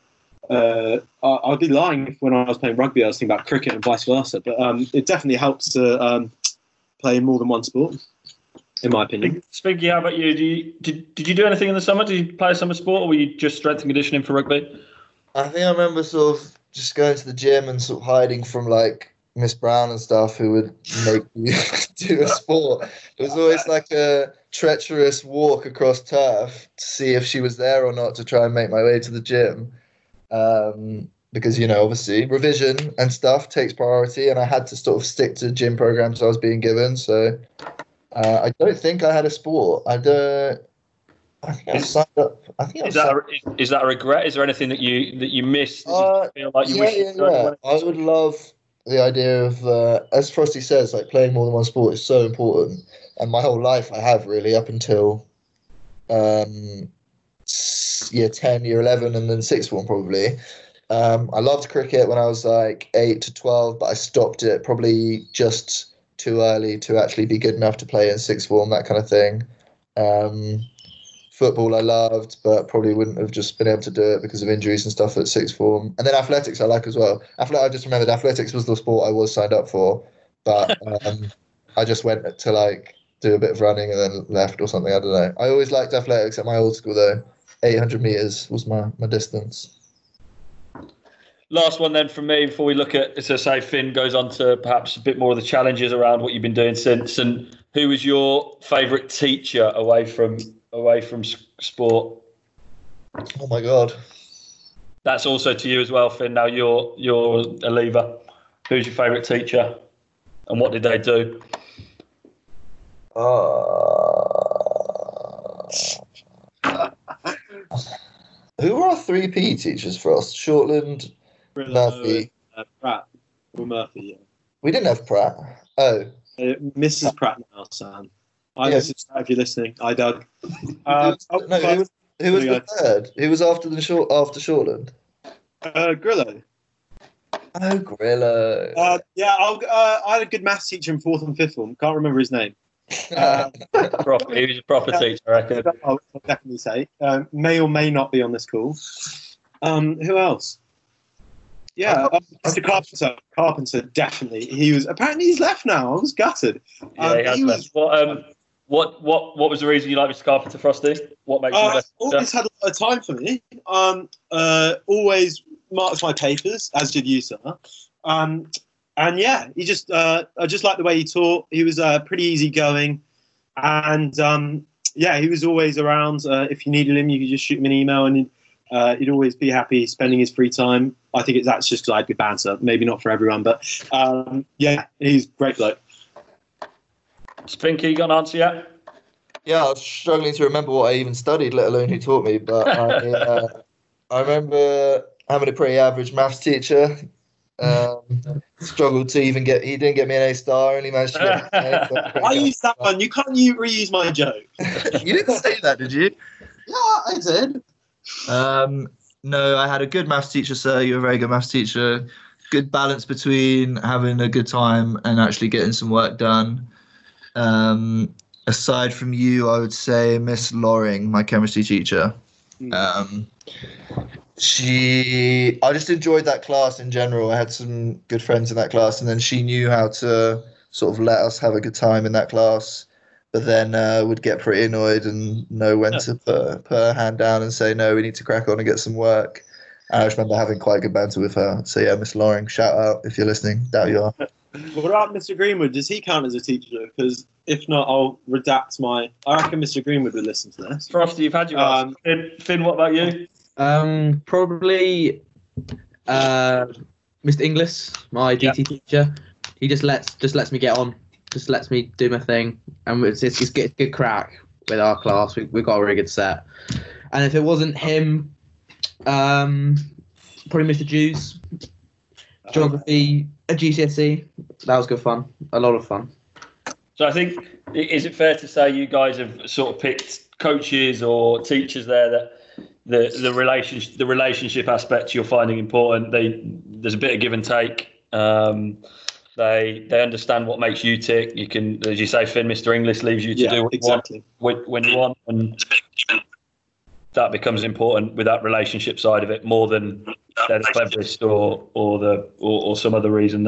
I'd be lying if when I was playing rugby I was thinking about cricket and vice versa, but it definitely helps to play more than one sport, in my opinion. Spinky, how about you? Did you do anything in the summer? Did you play a summer sport, or were you just strength and conditioning for rugby? I think I remember sort of just going to the gym and sort of hiding from like Miss Brown and stuff, who would make you do a sport. It was always like a treacherous walk across turf to see if she was there or not to try and make my way to the gym. Because, obviously revision and stuff takes priority, and I had to sort of stick to gym programs I was being given. So I don't think I had a sport. I think I signed up. Is that a regret? Is there anything that you missed? That you feel like you wish you'd done? I would love the idea of, as Frosty says, like playing more than one sport is so important. And my whole life I have really up until year 10, year 11, and then sixth form probably. I loved cricket when I was like 8 to 12, but I stopped it probably just too early to actually be good enough to play in sixth form, that kind of thing. Football I loved, but probably wouldn't have just been able to do it because of injuries and stuff at sixth form. And then athletics I like as well. I just remembered athletics was the sport I was signed up for, but I just went to like do a bit of running and then left or something. I don't know. I always liked athletics at my old school though. 800 meters was my distance. Last one then from me before we look at, as I say, Finn goes on to perhaps a bit more of the challenges around what you've been doing since. And who was your favourite teacher away from sport? Oh my God. That's also to you as well, Finn. Now you're a leaver. Who's your favourite teacher and what did they do? Who were our three PE teachers for us? Shortland, Murphy. Pratt. Or Murphy, yeah. We didn't have Pratt. Oh. Mrs. Pratt now, Sam. If you're listening. Hi, Doug. Who was the third? Who was after Shortland? Grillo. Oh, Grillo. I had a good maths teacher in fourth and fifth form. Can't remember his name. He was a proper teacher, I reckon. I'll definitely say. May or may not be on this call. Who else? Yeah, Mr. Carpenter, definitely. He's left now. I was gutted. Yeah, he has left. What was the reason you liked Mr. Carpenter, Frosty? What makes you best? Always had a lot of time for me. Always marked my papers, as did you, sir. And yeah, he just I just liked the way he taught. He was pretty easygoing, and he was always around. If you needed him, you could just shoot him an email, and he'd always be happy spending his free time. I think that's just because I had good banter. Maybe not for everyone, but he's a great bloke. Spinky, you got an answer yet? Yeah, I was struggling to remember what I even studied, let alone who taught me. But I remember having a pretty average maths teacher. Struggled to even he didn't get me an A-star, only managed to get an A. I used that one. You can't reuse my joke. You didn't say that, did you? Yeah, I did. No, I had a good maths teacher, sir. You're a very good maths teacher. Good balance between having a good time and actually getting some work done. Aside from you, I would say Miss Loring, my chemistry teacher. I just enjoyed that class in general. I had some good friends in that class, and then she knew how to sort of let us have a good time in that class, but then would get pretty annoyed and know when to put her hand down and say, no, we need to crack on and get some work. And I just remember having quite good banter with her. So yeah, Miss Loring, shout out if you're listening. Doubt you are. What about Mr. Greenwood? Does he count as a teacher? Because if not, I'll redact my. I reckon Mr. Greenwood would listen to this. Frosty, you've had your answer. Finn, what about you? Probably Mr. Inglis, my GT teacher. He just lets me get on, just lets me do my thing, and it's good crack with our class. We've got a really good set. And if it wasn't him, probably Mr. Jews, geography at GCSE. That was good fun, a lot of fun. So I think, is it fair to say you guys have sort of picked coaches or teachers there that the relationship aspect you're finding important? There's a bit of give and take. They understand what makes you tick. You can, as you say, Finn, Mr. Inglis leaves you to do what you want when you want, and that becomes important with that relationship side of it more than they're the cleverest or some other reason.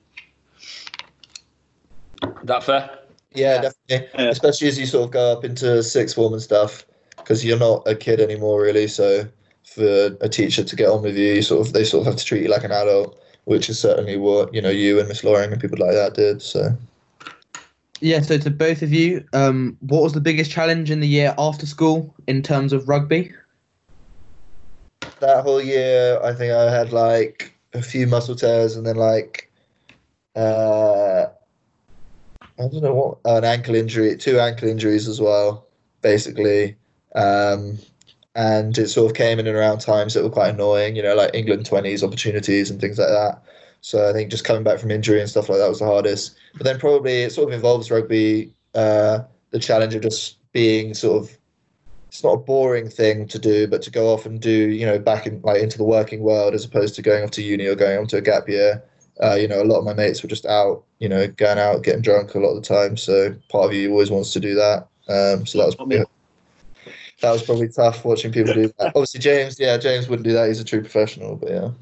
That fair? Yeah, definitely. Yeah. Especially as you sort of go up into sixth form and stuff, because you're not a kid anymore, really. So for a teacher to get on with you, they sort of have to treat you like an adult, which is certainly what you and Miss Loring and people like that did. So yeah. So to both of you, what was the biggest challenge in the year after school in terms of rugby? That whole year, I think I had like a few muscle tears and then like I don't know what, an ankle injury, 2 ankle injuries as well, basically. And it sort of came in and around times that were quite annoying, like England 20s opportunities and things like that. So I think just coming back from injury and stuff like that was the hardest. But then probably it sort of involves rugby, the challenge of just being sort of, it's not a boring thing to do, but to go off and do, back in into the working world as opposed to going off to uni or going on to a gap year. A lot of my mates were just out, going out, getting drunk a lot of the time. So part of you always wants to do that. So that was probably tough watching people do that. Obviously, James wouldn't do that. He's a true professional, but yeah.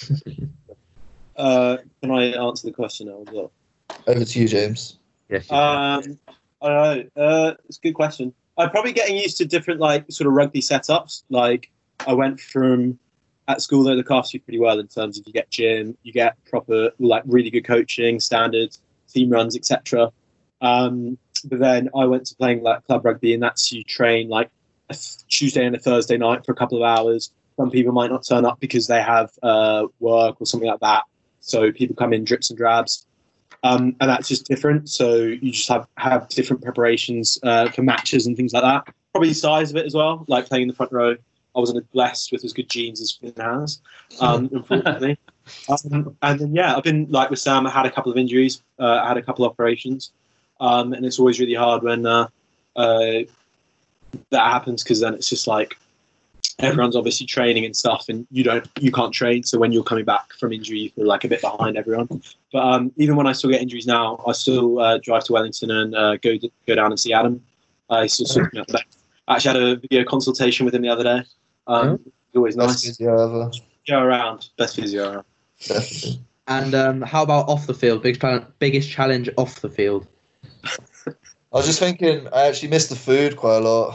Can I answer the question now as well? Over to you, James. Yes. I don't know. It's a good question. I'm probably getting used to different sort of rugby setups. Like I went from at school, they look after you pretty well in terms of you get gym, you get proper really good coaching, standards, team runs, etc. But then I went to playing club rugby, and that's you train a Tuesday and a Thursday night for a couple of hours. Some people might not turn up because they have work or something like that. So people come in drips and drabs. And that's just different. So you just have different preparations for matches and things like that. Probably the size of it as well, like playing in the front row. I wasn't blessed with as good genes as Finn has, unfortunately. And then, I've been with Sam. I had a couple of injuries. I had a couple of operations. And it's always really hard when that happens, because then it's just everyone's obviously training and stuff, and you can't train. So when you're coming back from injury, you feel a bit behind everyone. But even when I still get injuries now, I still drive to Wellington and go down and see Adam. He's still sorting me out the back. I actually had a video consultation with him the other day. It's always nice. Best physio ever. Go around. Best physio around. Definitely. And how about off the field? Biggest challenge off the field? I was just thinking, I actually missed the food quite a lot.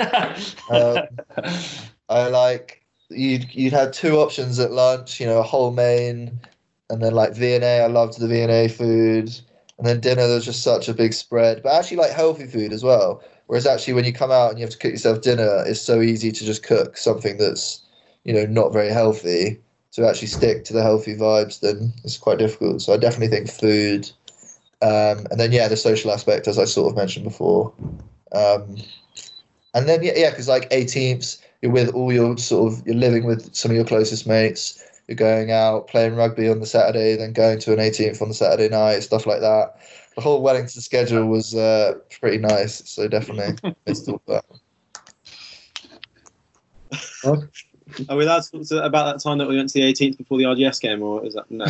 You'd had 2 options at lunch, a whole main, and then V&A. I loved the V&A food, and then dinner. There was just such a big spread, but actually healthy food as well. Whereas actually when you come out and you have to cook yourself dinner, it's so easy to just cook something that's not very healthy. To actually stick to the healthy vibes, then it's quite difficult. So I definitely think food, and then the social aspect, as I sort of mentioned before. And then because 18ths, you're with all your you're living with some of your closest mates. You're going out playing rugby on the Saturday, then going to an 18th on the Saturday night, stuff like that. The whole Wellington schedule was pretty nice, so definitely missed all that. Well, Are we allowed to talk about that time that we went to the 18th before the RGS game, or is that no?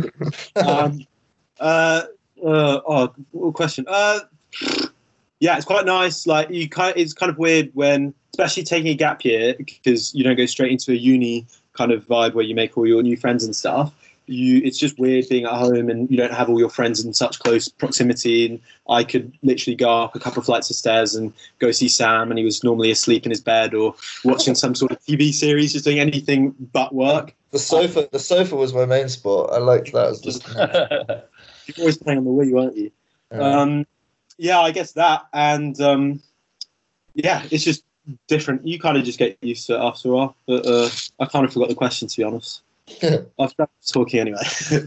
What question. Yeah, it's quite nice. Like it's kind of weird when, especially taking a gap year, because you don't go straight into a uni kind of vibe where you make all your new friends and stuff. It's just weird being at home and you don't have all your friends in such close proximity. And I could literally go up a couple of flights of stairs and go see Sam, and he was normally asleep in his bed or watching some sort of TV series, just doing anything but work. The sofa was my main sport. I liked that. You're always playing on the Wii, weren't you? Yeah, I guess that. And yeah, it's just different. You kind of just get used to it after a while. But I kind of forgot the question, to be honest. I've started talking anyway.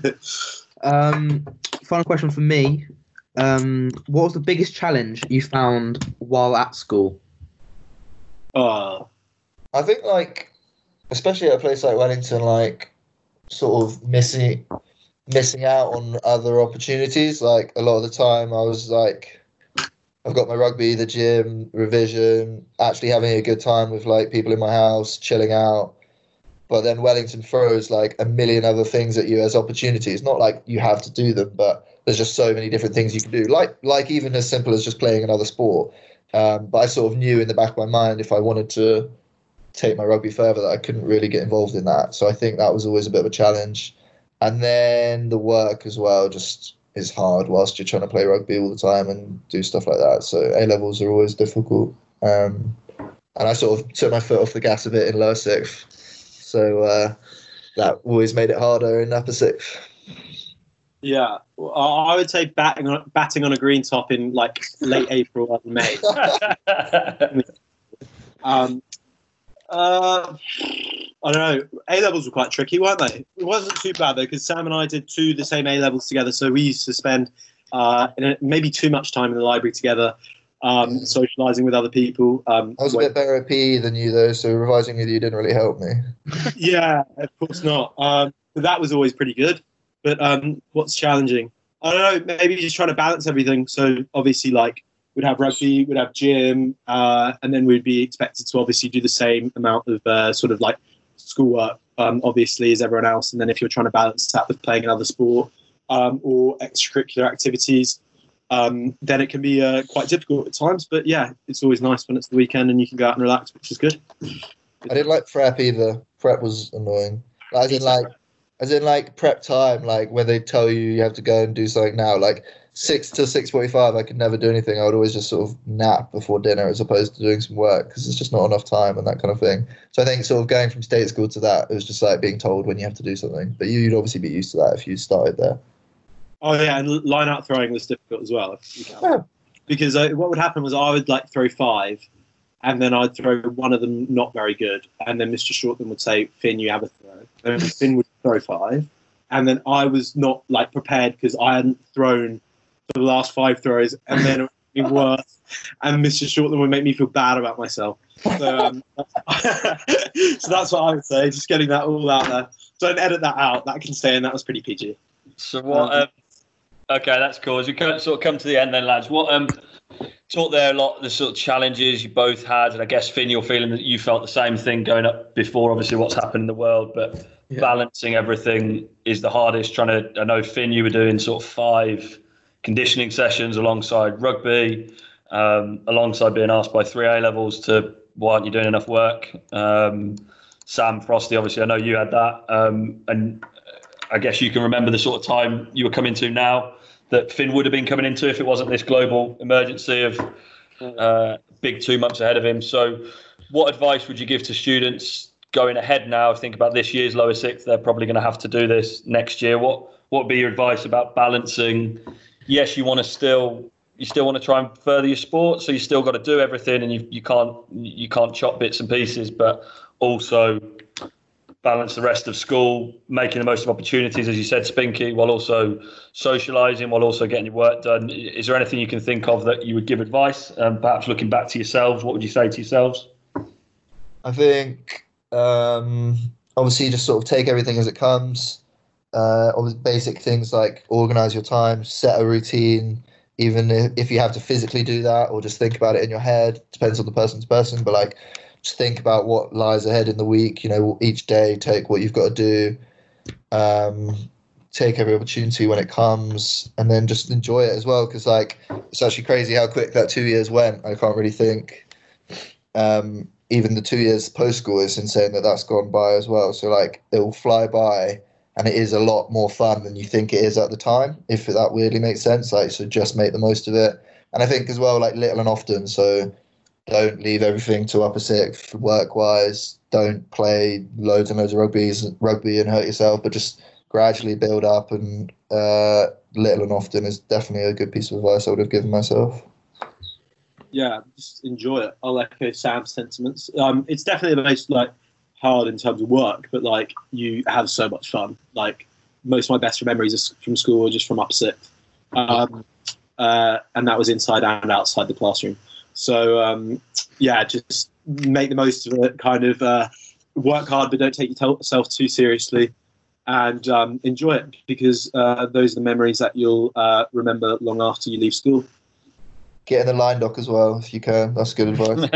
Final question for me. What was the biggest challenge you found while at school? I think, like, especially at a place like Wellington, like, sort of missing out on other opportunities. Like, a lot of the time I was like, I've got my rugby, the gym, revision, actually having a good time with like people in my house, chilling out. But then Wellington throws like a million other things at you as opportunities. Not like you have to do them, but there's just so many different things you can do. Like even as simple as just playing another sport. But I sort of knew in the back of my mind, if I wanted to take my rugby further, that I couldn't really get involved in that. So I think that was always a bit of a challenge. And then the work as well just is hard whilst you're trying to play rugby all the time and do stuff like that. So A-levels are always difficult. And I sort of took my foot off the gas a bit in lower sixth. So that always made it harder in upper sixth. Yeah, I would say batting on a green top in like late April or May. I don't know. A-levels were quite tricky, weren't they? It wasn't too bad though, because Sam and I did the same A-levels together, so we used to spend maybe too much time in the library together, socialising with other people. I was a bit better at PE than you though, so revising with you didn't really help me. Yeah, of course not. But that was always pretty good. But what's challenging? I don't know, maybe just trying to balance everything. So obviously, like, we'd have rugby, we'd have gym, and then we'd be expected to obviously do the same amount of sort of like schoolwork, obviously, as everyone else. And then if you're trying to balance that with playing another sport or extracurricular activities, then it can be quite difficult at times. But yeah, it's always nice when it's the weekend and you can go out and relax, which is good. I didn't like prep either. Prep was annoying. As in prep time, like when they tell you have to go and do something now, like 6 to 6:45, I could never do anything. I would always just sort of nap before dinner as opposed to doing some work because there's just not enough time and that kind of thing. So I think sort of going from state school to that, it was just like being told when you have to do something. But you'd obviously be used to that if you started there. Oh yeah, and line-out throwing was difficult as well. Yeah. Because what would happen was I would like throw 5, and then I'd throw one of them not very good, and then Mr. Shortland would say, "Finn, you have a throw." And then Finn would throw 5, and then I was not like prepared because I hadn't thrown for the last 5 throws, and then it would be worse. And Mr. Shortland would make me feel bad about myself. So, so that's what I would say. Just getting that all out there. Don't edit that out. That can stay in. That was pretty PG. So what? Okay, that's cool. As we sort of come to the end, then, lads, what talked there a lot the sort of challenges you both had, and I guess Finn, you're feeling that you felt the same thing going up before, obviously what's happened in the world, but balancing everything is the hardest. I know Finn, you were doing sort of 5 conditioning sessions alongside rugby, alongside being asked by 3 A-levels to why aren't you doing enough work. Sam Frosty, obviously I know you had that, and I guess you can remember the sort of time you were coming to now that Finn would have been coming into if it wasn't this global emergency of big 2 months ahead of him. So what advice would you give to students going ahead now? Think about this year's lower sixth. They're probably going to have to do this next year. What would be your advice about balancing? Yes, you still want to try and further your sport, so you still got to do everything, and you can't chop bits and pieces, but also balance the rest of school, making the most of opportunities, as you said, Spinky, while also socialising, while also getting your work done. Is there anything you can think of that you would give advice? Perhaps looking back to yourselves, what would you say to yourselves? I think obviously just sort of take everything as it comes. Obviously basic things like organise your time, set a routine, even if you have to physically do that or just think about it in your head. Depends on the person, but like just think about what lies ahead in the week. You know, each day, take what you've got to do. Take every opportunity when it comes, and then just enjoy it as well. Because like, it's actually crazy how quick that 2 years went. I can't really think. Even the 2 years post school is insane that's gone by as well. So like, it will fly by, and it is a lot more fun than you think it is at the time. If that weirdly makes sense, like, so just make the most of it. And I think as well, like, little and often. So don't leave everything to upper sixth work wise. Don't play loads and loads of rugby and hurt yourself, but just gradually build up, and little and often is definitely a good piece of advice I would have given myself. Yeah, just enjoy it. I'll echo Sam's sentiments. It's definitely the most like hard in terms of work, but like you have so much fun. Like most of my best memories from school are just from upper sixth, and that was inside and outside the classroom. So yeah, just make the most of it. Kind of work hard, but don't take yourself too seriously. And enjoy it, because those are the memories that you'll remember long after you leave school. Get in the line dock as well if you can. That's good advice.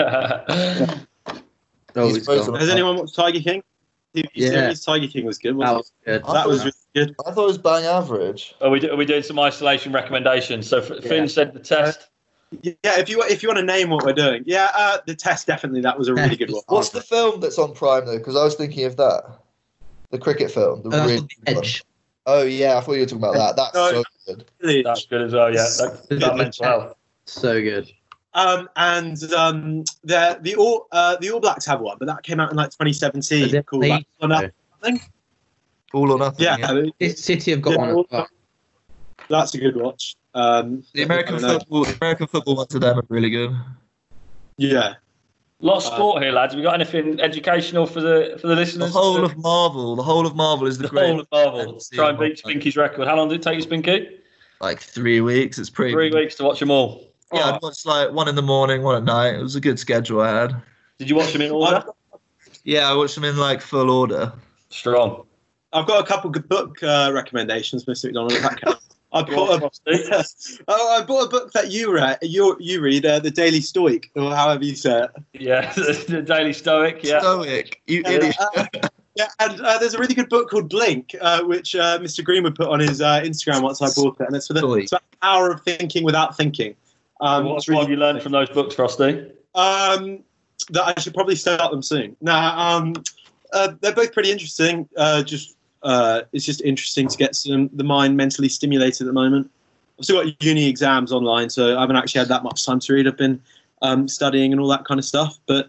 Has anyone watched Tiger King? Yeah, Tiger King was good. That was good. That was really good. I thought it was bang average. Are we doing some isolation recommendations? So Finn said The Test. Yeah, if you want to name what we're doing, The Test, definitely, that was a really good one. What's the film that's on Prime though? Because I was thinking of that, the cricket film. The Edge. Oh yeah, I thought you were talking about that. That's so good. That's good as well. Yeah, that mental health. So good. And the All Blacks have one, but that came out in like 2017. Called All or Nothing. All or Nothing. Yeah, City have got one as well. That's a good watch. The American football ones of them are really good. Yeah. Lot of sport here, lads. Have we got anything educational for the listeners? The whole of Marvel is the great. Whole of Marvel. Try and beat Spinky's record. How long did it take you, Spinky? Like 3 weeks. It's pretty. 3 weeks to watch them all. Yeah, I'd watch like one in the morning, one at night. It was a good schedule I had. Did you watch them in order? Yeah, I watched them in like full order. Strong. I've got a couple good book recommendations, Mr. McDonald. If that counts. I bought a book that you read. You read The Daily Stoic, or however you say it. Yeah, the Daily Stoic. Yeah. Stoic, you idiot. Yeah, and there's a really good book called Blink, which Mr. Greenwood put on his Instagram once I bought it, and it's about the power of thinking without thinking. What have you learned from those books, Frosty? That I should probably start them soon. They're both pretty interesting. It's just interesting to get the mind mentally stimulated at the moment. I've still got uni exams online, so I haven't actually had that much time to read. I've been studying and all that kind of stuff. But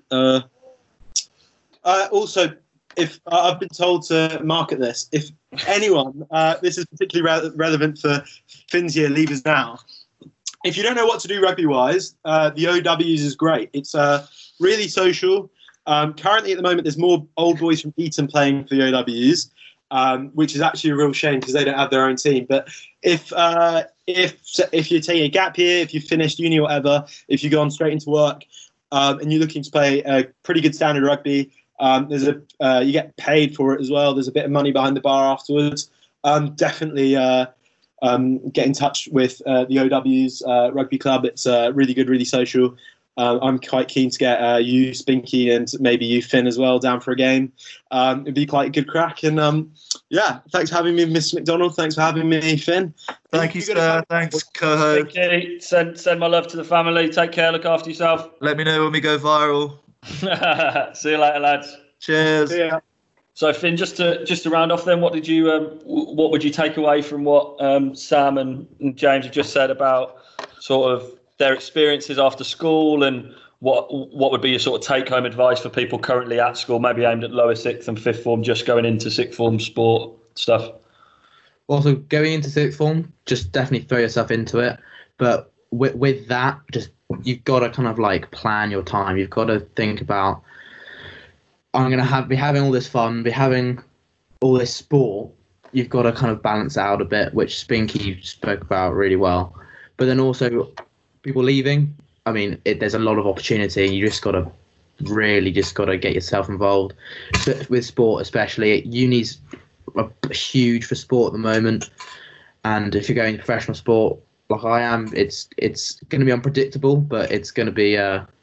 also, if I've been told to market this, if anyone, this is particularly relevant for Finn's year, leave us now. If you don't know what to do rugby-wise, the OWs is great. It's really social. Currently, at the moment, there's more old boys from Eton playing for the OWs, which is actually a real shame because they don't have their own team. But if you're taking a gap year, if you've finished uni or whatever, if you go on straight into work, and you're looking to play a pretty good standard rugby, you get paid for it as well. There's a bit of money behind the bar afterwards. Definitely get in touch with the OW's rugby club. It's really good, really social. I'm quite keen to get you, Spinky, and maybe you, Finn, as well, down for a game. It'd be quite a good crack. And thanks for having me, Mr. McDonald. Thanks for having me, Finn. Thank you, sir. Thanks, co-host. Spinky, send my love to the family. Take care. Look after yourself. Let me know when we go viral. See you later, lads. Cheers. See ya. So Finn, just to round off, then, what would you take away from what Sam and James have just said about sort of their experiences after school, and what would be your sort of take-home advice for people currently at school, maybe aimed at lower sixth and fifth form, just going into sixth form sport stuff? Well, so going into sixth form, just definitely throw yourself into it. But with that, just you've got to kind of like plan your time. You've got to think about, I'm going to be having all this fun, be having all this sport. You've got to kind of balance out a bit, which Spinky spoke about really well. But then also, people leaving, I mean, there's a lot of opportunity. You just got to get yourself involved with sport, especially. Uni's huge for sport at the moment, and if you're going to professional sport like I am, it's going to be unpredictable, but it's going to be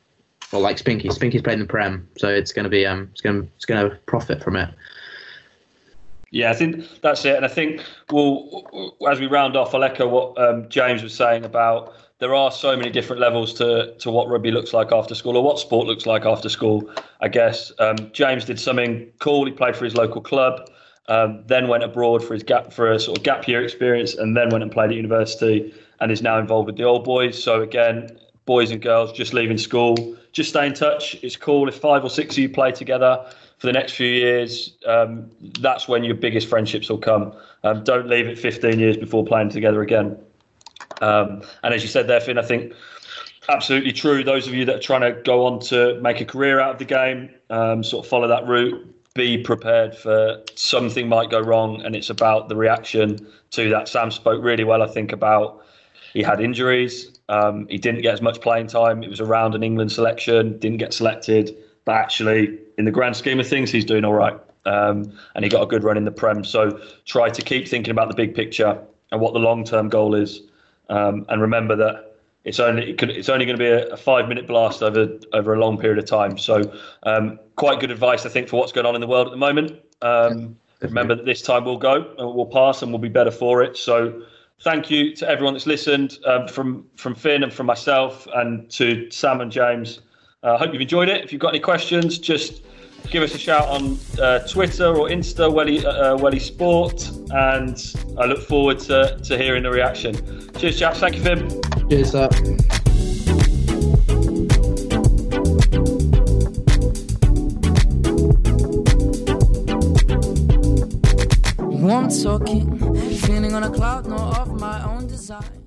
Well, like Spinky. Spinky's played in the Prem, so it's going to be it's going to profit from it. Yeah, I think that's it. And I think, as we round off, I'll echo what James was saying about there are so many different levels to what rugby looks like after school, or what sport looks like after school, I guess. James did something cool. He played for his local club, then went abroad for a sort of gap year experience, and then went and played at university, and is now involved with the Old Boys. So again, boys and girls just leaving school, just stay in touch. It's cool if 5 or 6 of you play together for the next few years. That's when your biggest friendships will come. Don't leave it 15 years before playing together again. And as you said there, Finn, I think absolutely true. Those of you that are trying to go on to make a career out of the game, sort of follow that route, be prepared for something might go wrong, and it's about the reaction to that. Sam spoke really well, I think, about he had injuries. He didn't get as much playing time. It was around an England selection, didn't get selected. But actually, in the grand scheme of things, he's doing all right. And he got a good run in the Prem. So try to keep thinking about the big picture and what the long-term goal is. And remember that it's only going to be a 5-minute blast over a long period of time. So quite good advice, I think, for what's going on in the world at the moment. Remember that this time will go and we'll pass and we'll be better for it. So thank you to everyone that's listened, from Finn and from myself, and to Sam and James. I hope you've enjoyed it. If you've got any questions, just give us a shout on Twitter or Insta, Welly Sport, and I look forward to hearing the reaction. Cheers, chaps. Thank you, Finn. Cheers, sir. I'm talking, feeling on a cloud, not of my own design.